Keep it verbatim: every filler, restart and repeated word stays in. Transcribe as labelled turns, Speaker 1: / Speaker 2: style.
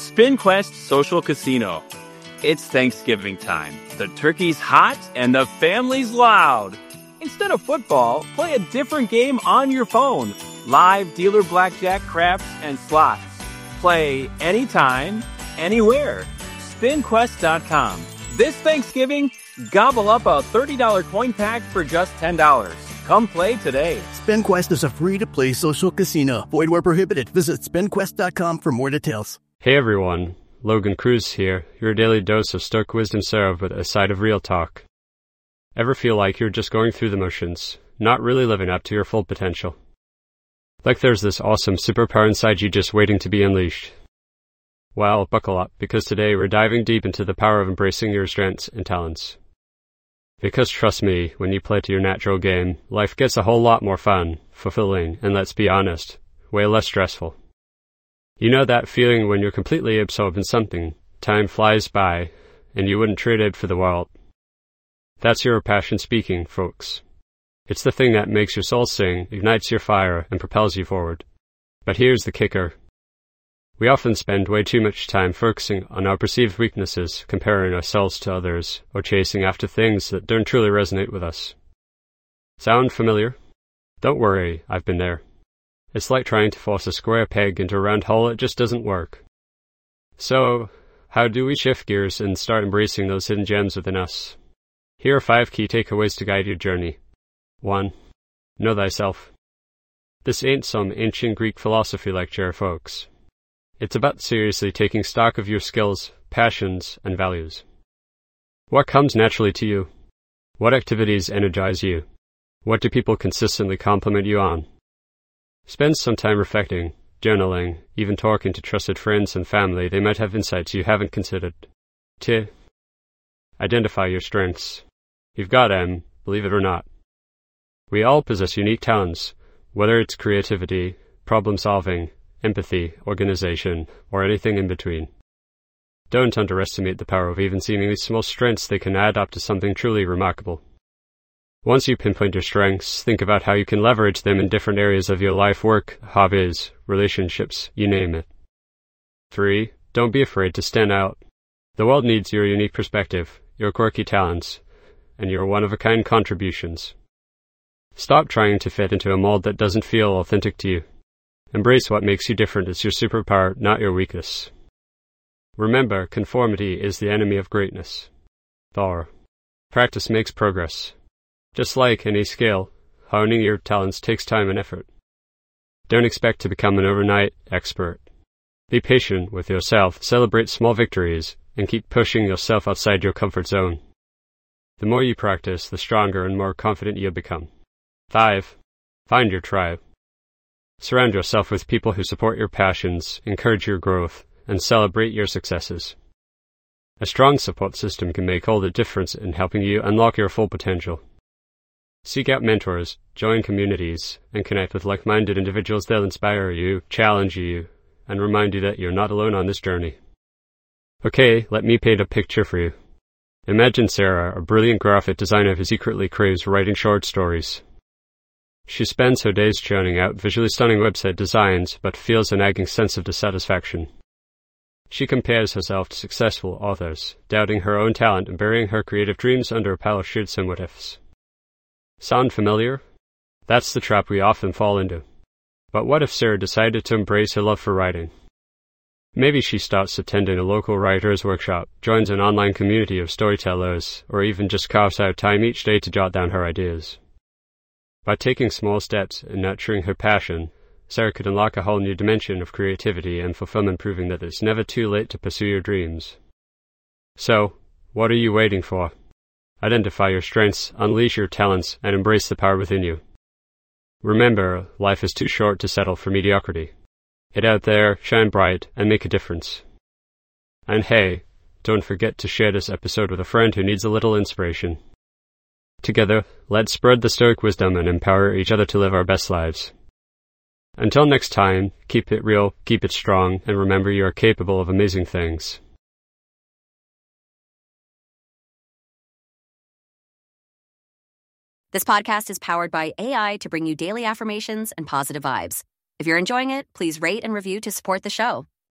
Speaker 1: SpinQuest Social Casino. It's Thanksgiving time. The turkey's hot and the family's loud. Instead of football, play a different game on your phone. Live dealer blackjack, craps, and slots. Play anytime, anywhere. spin quest dot com. This Thanksgiving, gobble up a thirty dollars coin pack for just ten dollars. Come play today.
Speaker 2: SpinQuest is a free-to-play social casino. Void where prohibited. Visit spin quest dot com for more details.
Speaker 3: Hey everyone, Logan Cruz here, your daily dose of Stoic wisdom served with a side of real talk. Ever feel like you're just going through the motions, not really living up to your full potential? Like there's this awesome superpower inside you just waiting to be unleashed? Well, buckle up, because today we're diving deep into the power of embracing your strengths and talents. Because trust me, when you play to your natural game, life gets a whole lot more fun, fulfilling, and let's be honest, way less stressful. You know that feeling when you're completely absorbed in something, time flies by, and you wouldn't trade it for the world. That's your passion speaking, folks. It's the thing that makes your soul sing, ignites your fire, and propels you forward. But here's the kicker. We often spend way too much time focusing on our perceived weaknesses, comparing ourselves to others, or chasing after things that don't truly resonate with us. Sound familiar? Don't worry, I've been there. It's like trying to force a square peg into a round hole. It just doesn't work. So, how do we shift gears and start embracing those hidden gems within us? Here are five key takeaways to guide your journey. one. Know thyself. This ain't some ancient Greek philosophy lecture, folks. It's about seriously taking stock of your skills, passions, and values. What comes naturally to you? What activities energize you? What do people consistently compliment you on? Spend some time reflecting, journaling, even talking to trusted friends and family. They might have insights you haven't considered. two. Identify your strengths. You've got them, believe it or not. We all possess unique talents, whether it's creativity, problem-solving, empathy, organization, or anything in between. Don't underestimate the power of even seemingly small strengths. They can add up to something truly remarkable. Once you pinpoint your strengths, think about how you can leverage them in different areas of your life, work, hobbies, relationships, you name it. three. Don't be afraid to stand out. The world needs your unique perspective, your quirky talents, and your one-of-a-kind contributions. Stop trying to fit into a mold that doesn't feel authentic to you. Embrace what makes you different. It's your superpower, not your weakness. Remember, conformity is the enemy of greatness. four. Practice makes progress. Just like any skill, honing your talents takes time and effort. Don't expect to become an overnight expert. Be patient with yourself, celebrate small victories, and keep pushing yourself outside your comfort zone. The more you practice, the stronger and more confident you'll become. five. Find your tribe. Surround yourself with people who support your passions, encourage your growth, and celebrate your successes. A strong support system can make all the difference in helping you unlock your full potential. Seek out mentors, join communities, and connect with like-minded individuals. They'll inspire you, challenge you, and remind you that you're not alone on this journey. Okay, let me paint a picture for you. Imagine Sarah, a brilliant graphic designer who secretly craves writing short stories. She spends her days churning out visually stunning website designs, but feels a nagging sense of dissatisfaction. She compares herself to successful authors, doubting her own talent and burying her creative dreams under a pile of shoots and what-ifs. Sound familiar? That's the trap we often fall into. But what if Sarah decided to embrace her love for writing? Maybe she starts attending a local writer's workshop, joins an online community of storytellers, or even just carves out time each day to jot down her ideas. By taking small steps in nurturing her passion, Sarah could unlock a whole new dimension of creativity and fulfillment, proving that it's never too late to pursue your dreams. So, what are you waiting for? Identify your strengths, unleash your talents, and embrace the power within you. Remember, life is too short to settle for mediocrity. Get out there, shine bright, and make a difference. And hey, don't forget to share this episode with a friend who needs a little inspiration. Together, let's spread the Stoic wisdom and empower each other to live our best lives. Until next time, keep it real, keep it strong, and remember you are capable of amazing things.
Speaker 4: This podcast is powered by A I to bring you daily affirmations and positive vibes. If you're enjoying it, please rate and review to support the show.